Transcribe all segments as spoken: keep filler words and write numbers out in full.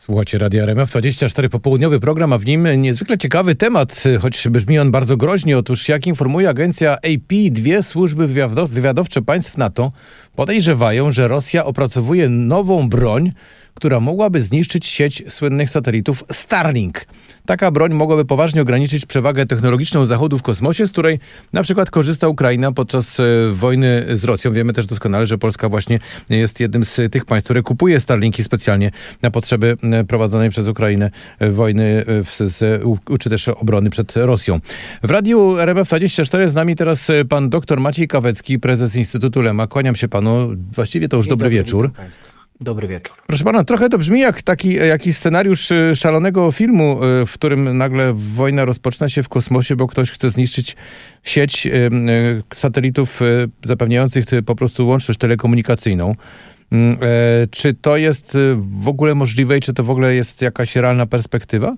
Słuchajcie Radia R M F dwadzieścia cztery, popołudniowy program, a w nim niezwykle ciekawy temat, choć brzmi on bardzo groźnie. Otóż, jak informuje agencja A P, dwie służby wywiadowcze państw NATO podejrzewają, że Rosja opracowuje nową broń, która mogłaby zniszczyć sieć słynnych satelitów Starlink. Taka broń mogłaby poważnie ograniczyć przewagę technologiczną Zachodu w kosmosie, z której na przykład korzysta Ukraina podczas e, wojny z Rosją. Wiemy też doskonale, że Polska właśnie jest jednym z tych państw, które kupuje Starlinki specjalnie na potrzeby e, prowadzonej przez Ukrainę e, wojny e, w, z, u, czy też obrony przed Rosją. W Radiu R M F dwadzieścia cztery z nami teraz pan doktor Maciej Kawecki, prezes Instytutu Lema. Kłaniam się panu. Właściwie to już dobry, dobry wieczór. Dobry wieczór. Proszę pana, trochę to brzmi jak taki jakiś scenariusz szalonego filmu, w którym nagle wojna rozpoczyna się w kosmosie, bo ktoś chce zniszczyć sieć satelitów zapewniających po prostu łączność telekomunikacyjną. Czy to jest w ogóle możliwe i czy to w ogóle jest jakaś realna perspektywa?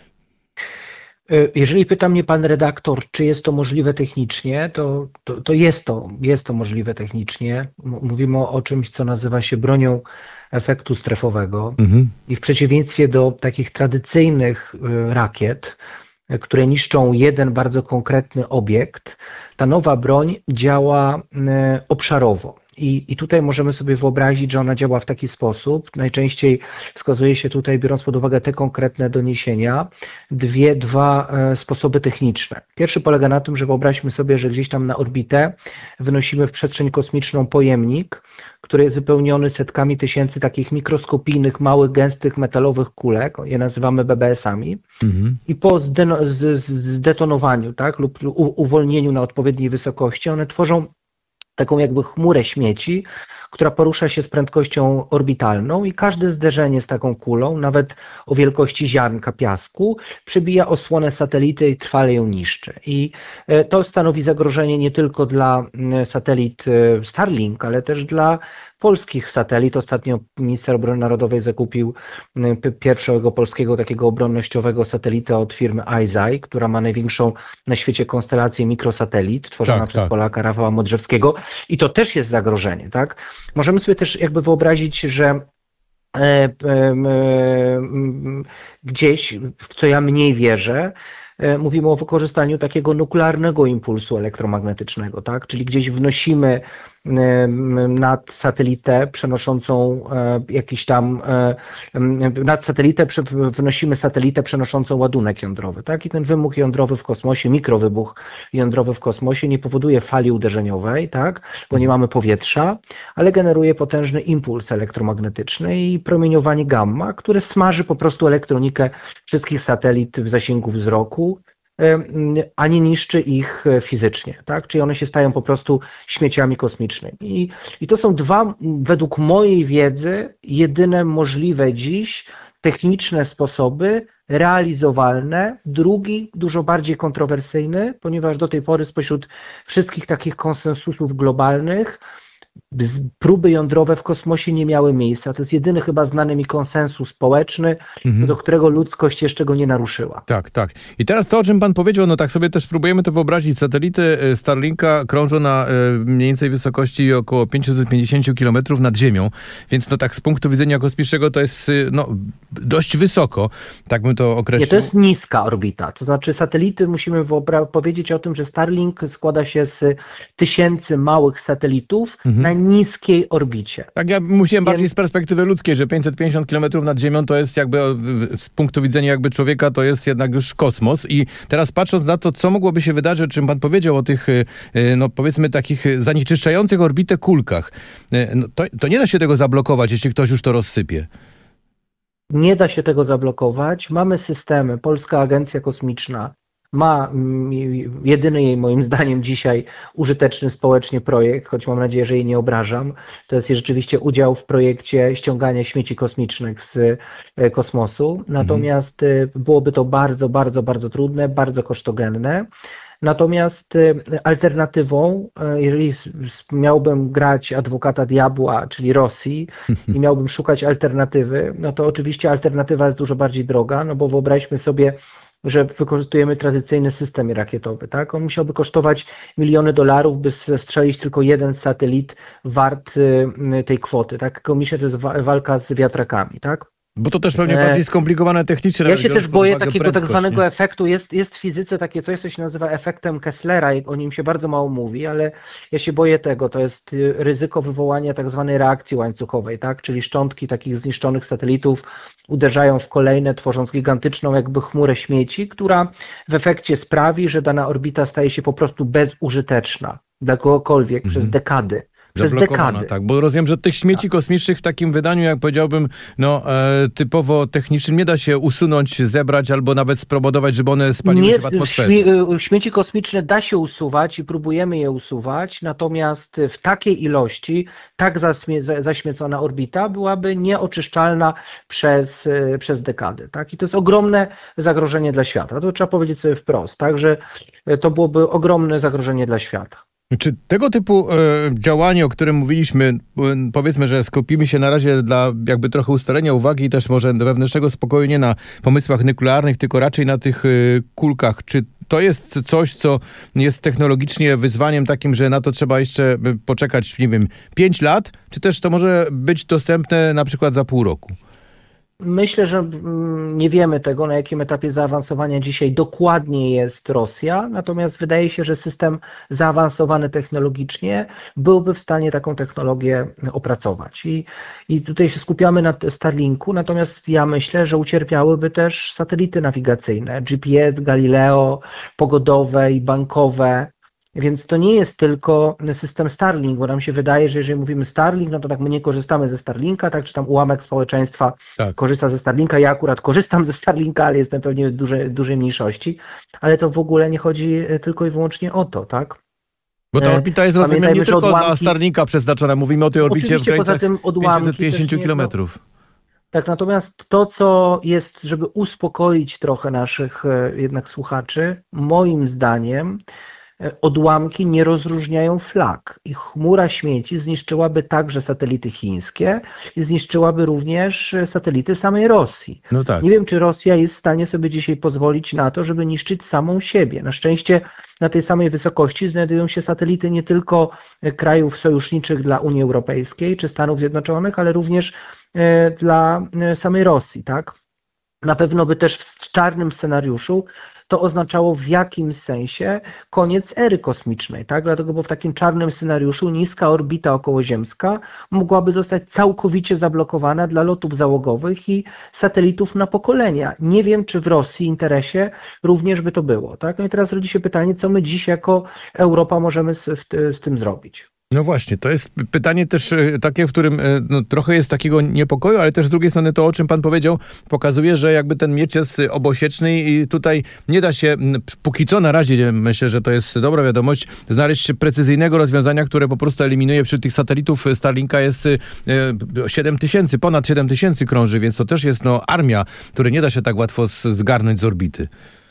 Jeżeli pyta mnie pan redaktor, czy jest to możliwe technicznie, to, to, to jest to, jest to możliwe technicznie. Mówimy o, o czymś, co nazywa się bronią efektu strefowego. Mhm. I w przeciwieństwie do takich tradycyjnych rakiet, które niszczą jeden bardzo konkretny obiekt, ta nowa broń działa obszarowo. I, I tutaj możemy sobie wyobrazić, że ona działa w taki sposób. Najczęściej wskazuje się tutaj, biorąc pod uwagę te konkretne doniesienia, dwie, dwa e, sposoby techniczne. Pierwszy polega na tym, że wyobraźmy sobie, że gdzieś tam na orbitę wynosimy w przestrzeń kosmiczną pojemnik, który jest wypełniony setkami tysięcy takich mikroskopijnych, małych, gęstych, metalowych kulek, je nazywamy B B S-ami. Mhm. I po zdeno, z, z, zdetonowaniu, tak, lub u, uwolnieniu na odpowiedniej wysokości one tworzą taką jakby chmurę śmieci, która porusza się z prędkością orbitalną i każde zderzenie z taką kulą, nawet o wielkości ziarnka piasku, przebija osłonę satelity i trwale ją niszczy. I to stanowi zagrożenie nie tylko dla satelit Starlink, ale też dla polskich satelit. Ostatnio minister obrony narodowej zakupił pierwszego polskiego takiego obronnościowego satelitę od firmy IZEYE, która ma największą na świecie konstelację mikrosatelit, tworzona tak, przez tak. Polaka Rafała Modrzewskiego. I to też jest zagrożenie, tak? Możemy sobie też jakby wyobrazić, że e, e, e, gdzieś, w co ja mniej wierzę, mówimy o wykorzystaniu takiego nuklearnego impulsu elektromagnetycznego, tak? Czyli gdzieś wnosimy nad satelitę przenoszącą jakiś tam, nad satelitę wnosimy satelitę przenoszącą ładunek jądrowy, tak? I ten wybuch jądrowy w kosmosie, mikrowybuch jądrowy w kosmosie nie powoduje fali uderzeniowej, tak? Bo nie mamy powietrza, ale generuje potężny impuls elektromagnetyczny i promieniowanie gamma, które smaży po prostu elektronikę wszystkich satelit w zasięgu wzroku, a nie niszczy ich fizycznie, tak? Czyli one się stają po prostu śmieciami kosmicznymi. I, i to są dwa, według mojej wiedzy, jedyne możliwe dziś techniczne sposoby realizowalne. Drugi, dużo bardziej kontrowersyjny, ponieważ do tej pory spośród wszystkich takich konsensusów globalnych próby jądrowe w kosmosie nie miały miejsca. To jest jedyny chyba znany mi konsensus społeczny, mhm. do którego ludzkość jeszcze go nie naruszyła. Tak, tak. I teraz to, o czym pan powiedział, no tak sobie też próbujemy to wyobrazić. Satelity Starlinka krążą na mniej więcej wysokości około pięćset pięćdziesiąt kilometrów nad Ziemią, więc no tak z punktu widzenia kosmicznego to jest no dość wysoko, tak bym to określił. Nie, to jest niska orbita. To znaczy satelity, musimy powiedzieć o tym, że Starlink składa się z tysięcy małych satelitów, mhm. na niskiej orbicie. Tak, ja musiałem Więc... bardziej z perspektywy ludzkiej, że pięćset pięćdziesiąt kilometrów nad Ziemią to jest jakby, z punktu widzenia jakby człowieka, to jest jednak już kosmos. I teraz patrząc na to, co mogłoby się wydarzyć, o czym pan powiedział, o tych, no powiedzmy takich zanieczyszczających orbitę kulkach, no, to, to nie da się tego zablokować, jeśli ktoś już to rozsypie. Nie da się tego zablokować. Mamy systemy. Polska Agencja Kosmiczna ma jedyny jej moim zdaniem dzisiaj użyteczny społecznie projekt, choć mam nadzieję, że jej nie obrażam. To jest rzeczywiście udział w projekcie ściągania śmieci kosmicznych z kosmosu. Natomiast mhm. byłoby to bardzo, bardzo, bardzo trudne, bardzo kosztogenne. Natomiast alternatywą, jeżeli miałbym grać adwokata diabła, czyli Rosji i miałbym szukać alternatywy, no to oczywiście alternatywa jest dużo bardziej droga, no bo wyobraźmy sobie, że wykorzystujemy tradycyjny system rakietowy, tak? On musiałby kosztować miliony dolarów, by zestrzelić tylko jeden satelit wart tej kwoty, tak? Myślę, to jest walka z wiatrakami, tak? Bo to też pewnie bardziej skomplikowane technicznie. Ja się też boję takiego prędkość, tak zwanego nie? efektu. Jest, jest w fizyce takie coś, co się nazywa efektem Kesslera i o nim się bardzo mało mówi, ale ja się boję tego. To jest ryzyko wywołania tak zwanej reakcji łańcuchowej, tak? Czyli szczątki takich zniszczonych satelitów uderzają w kolejne, tworząc gigantyczną jakby chmurę śmieci, która w efekcie sprawi, że dana orbita staje się po prostu bezużyteczna dla kogokolwiek mhm. przez dekady. Zablokowana, tak, bo rozumiem, że tych śmieci tak. kosmicznych w takim wydaniu, jak powiedziałbym, no e, typowo technicznym nie da się usunąć, zebrać albo nawet spowodować, żeby one spaliły nie, się w atmosferze. Śmie śmieci kosmiczne da się usuwać i próbujemy je usuwać, natomiast w takiej ilości tak zaśmie zaśmiecona orbita byłaby nieoczyszczalna przez, przez dekady. Tak? I to jest ogromne zagrożenie dla świata. To trzeba powiedzieć sobie wprost, tak? Że to byłoby ogromne zagrożenie dla świata. Czy tego typu e, działanie, o którym mówiliśmy, e, powiedzmy, że skupimy się na razie dla jakby trochę ustalenia uwagi i też może do wewnętrznego spokoju nie na pomysłach nuklearnych, tylko raczej na tych e, kulkach. Czy to jest coś, co jest technologicznie wyzwaniem takim, że na to trzeba jeszcze poczekać, nie wiem, pięć lat? Czy też to może być dostępne na przykład za pół roku? Myślę, że nie wiemy tego, na jakim etapie zaawansowania dzisiaj dokładnie jest Rosja, natomiast wydaje się, że system zaawansowany technologicznie byłby w stanie taką technologię opracować. I, i tutaj się skupiamy na Starlinku, natomiast ja myślę, że ucierpiałyby też satelity nawigacyjne, G P S, Galileo, pogodowe i bankowe. Więc to nie jest tylko system Starlink, bo nam się wydaje, że jeżeli mówimy Starlink, no to tak my nie korzystamy ze Starlinka, tak, czy tam ułamek społeczeństwa tak. korzysta ze Starlinka. Ja akurat korzystam ze Starlinka, ale jestem pewnie w dużej, dużej mniejszości, ale to w ogóle nie chodzi tylko i wyłącznie o to, tak? Bo ta orbita jest, rozumiem, nie tylko odłamki... dla Starlinka przeznaczona. Mówimy o tej orbicie Oczywiście, w granicach pięćset pięćdziesiąt kilometrów. Tak, natomiast to, co jest, żeby uspokoić trochę naszych jednak słuchaczy, moim zdaniem odłamki nie rozróżniają flag i chmura śmieci zniszczyłaby także satelity chińskie i zniszczyłaby również satelity samej Rosji. No tak. Nie wiem, czy Rosja jest w stanie sobie dzisiaj pozwolić na to, żeby niszczyć samą siebie. Na szczęście na tej samej wysokości znajdują się satelity nie tylko krajów sojuszniczych dla Unii Europejskiej czy Stanów Zjednoczonych, ale również dla samej Rosji, tak? Na pewno by też w czarnym scenariuszu to oznaczało w jakimś sensie koniec ery kosmicznej, tak? Dlatego, bo w takim czarnym scenariuszu niska orbita okołoziemska mogłaby zostać całkowicie zablokowana dla lotów załogowych i satelitów na pokolenia. Nie wiem, czy w Rosji interesie również by to było, tak? No i teraz rodzi się pytanie, co my dziś jako Europa możemy z, z tym zrobić. No właśnie, to jest pytanie też takie, w którym no, trochę jest takiego niepokoju, ale też z drugiej strony to, o czym pan powiedział, pokazuje, że jakby ten miecz jest obosieczny i tutaj nie da się, póki co na razie, myślę, że to jest dobra wiadomość, znaleźć precyzyjnego rozwiązania, które po prostu eliminuje przy tych satelitów Starlinka jest siedem tysięcy, ponad siedem tysięcy krąży, więc to też jest no, armia, której nie da się tak łatwo zgarnąć z orbity.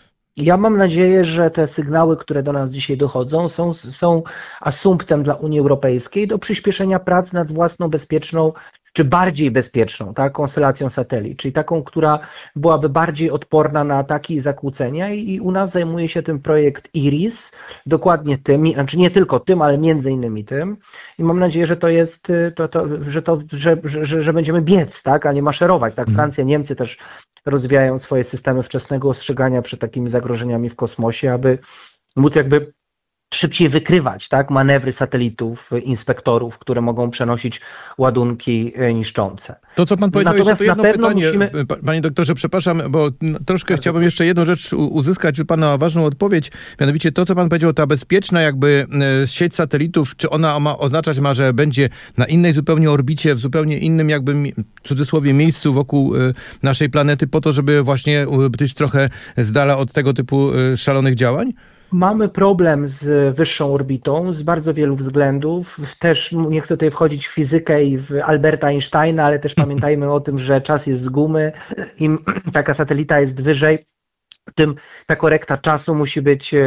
Ja mam nadzieję, że te sygnały, które do nas dzisiaj dochodzą, są, są asumptem dla Unii Europejskiej do przyspieszenia prac nad własną bezpieczną, czy bardziej bezpieczną, tak, konstelacją satelit, czyli taką, która byłaby bardziej odporna na ataki i zakłócenia i, i u nas zajmuje się tym projekt IRIS, dokładnie tym, znaczy nie tylko tym, ale między innymi tym i mam nadzieję, że to jest, to, to, że, to, że, że, że będziemy biec, tak, a nie maszerować, tak, Francja, Niemcy też rozwijają swoje systemy wczesnego ostrzegania przed takimi zagrożeniami w kosmosie, aby móc jakby szybciej wykrywać, tak, manewry satelitów, inspektorów, które mogą przenosić ładunki niszczące. To, co pan powiedział, Natomiast jeszcze to jedno pytanie, musimy... panie doktorze, przepraszam, bo troszkę Bardzo chciałbym jeszcze jedną rzecz uzyskać od pana ważną odpowiedź, mianowicie to, co pan powiedział, ta bezpieczna jakby sieć satelitów, czy ona ma oznaczać ma, że będzie na innej zupełnie orbicie, w zupełnie innym jakby, w cudzysłowie, miejscu wokół naszej planety, po to, żeby właśnie być trochę z dala od tego typu szalonych działań? Mamy problem z wyższą orbitą z bardzo wielu względów. Też nie chcę tutaj wchodzić w fizykę i w Alberta Einsteina, ale też pamiętajmy o tym, że czas jest z gumy. Im taka satelita jest wyżej, tym ta korekta czasu musi być,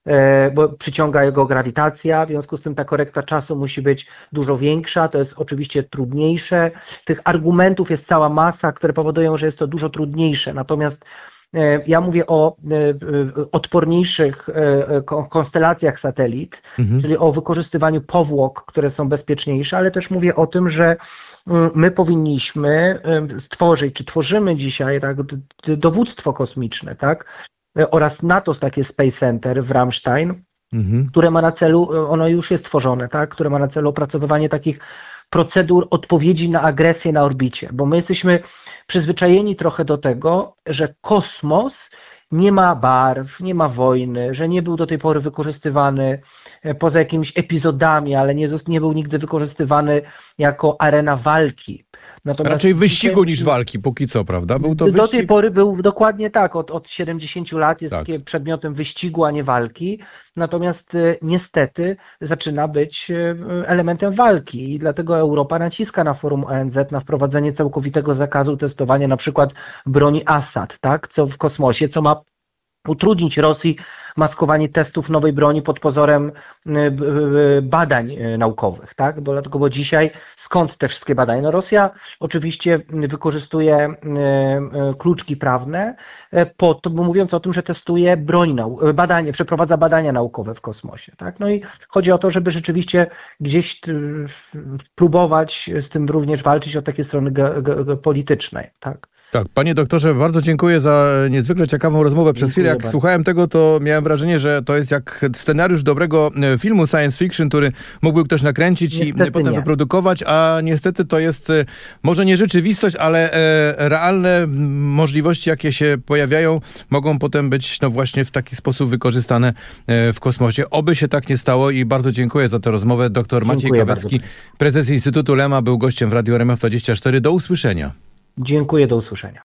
bo przyciąga jego grawitacja, w związku z tym ta korekta czasu musi być dużo większa, to jest oczywiście trudniejsze. Tych argumentów jest cała masa, które powodują, że jest to dużo trudniejsze, natomiast Ja mówię o odporniejszych konstelacjach satelit, mhm. czyli o wykorzystywaniu powłok, które są bezpieczniejsze, ale też mówię o tym, że my powinniśmy stworzyć, czy tworzymy dzisiaj tak, dowództwo kosmiczne, tak, oraz NATO, takie Space Center w Ramstein, mhm. które ma na celu, ono już jest tworzone, tak, które ma na celu opracowywanie takich procedur odpowiedzi na agresję na orbicie, bo my jesteśmy przyzwyczajeni trochę do tego, że kosmos nie ma barw, nie ma wojny, że nie był do tej pory wykorzystywany poza jakimiś epizodami, ale nie, nie był nigdy wykorzystywany jako arena walki. Natomiast raczej wyścigu niż walki, póki co, prawda? Był to do wyścig? tej pory był dokładnie tak, od, od siedemdziesięciu lat jest tak. takie przedmiotem wyścigu, a nie walki, natomiast y, niestety zaczyna być y, elementem walki i dlatego Europa naciska na forum O N Z na wprowadzenie całkowitego zakazu testowania na przykład broni Assad, tak, co w kosmosie, co ma utrudnić Rosji maskowanie testów nowej broni pod pozorem badań naukowych, tak? Bo dlatego, bo dzisiaj skąd te wszystkie badania? No Rosja oczywiście wykorzystuje kluczki prawne po to, bo mówiąc o tym, że testuje broń, nau- badanie, przeprowadza badania naukowe w kosmosie, tak? No i chodzi o to, żeby rzeczywiście gdzieś próbować z tym również walczyć od takiej strony ge- ge- politycznej, tak? Tak, panie doktorze, bardzo dziękuję za niezwykle ciekawą rozmowę. Przez chwilę, jak bardzo. słuchałem tego, to miałem wrażenie, że to jest jak scenariusz dobrego filmu science fiction, który mógłby ktoś nakręcić niestety i potem nie. wyprodukować, a niestety to jest może nie rzeczywistość, ale e, realne możliwości, jakie się pojawiają, mogą potem być no właśnie w taki sposób wykorzystane e, w kosmosie. Oby się tak nie stało i bardzo dziękuję za tę rozmowę. Doktor Maciej Kawecki, prezes Instytutu Lema, był gościem w Radiu R M F dwadzieścia cztery. Do usłyszenia. Dziękuję, do usłyszenia.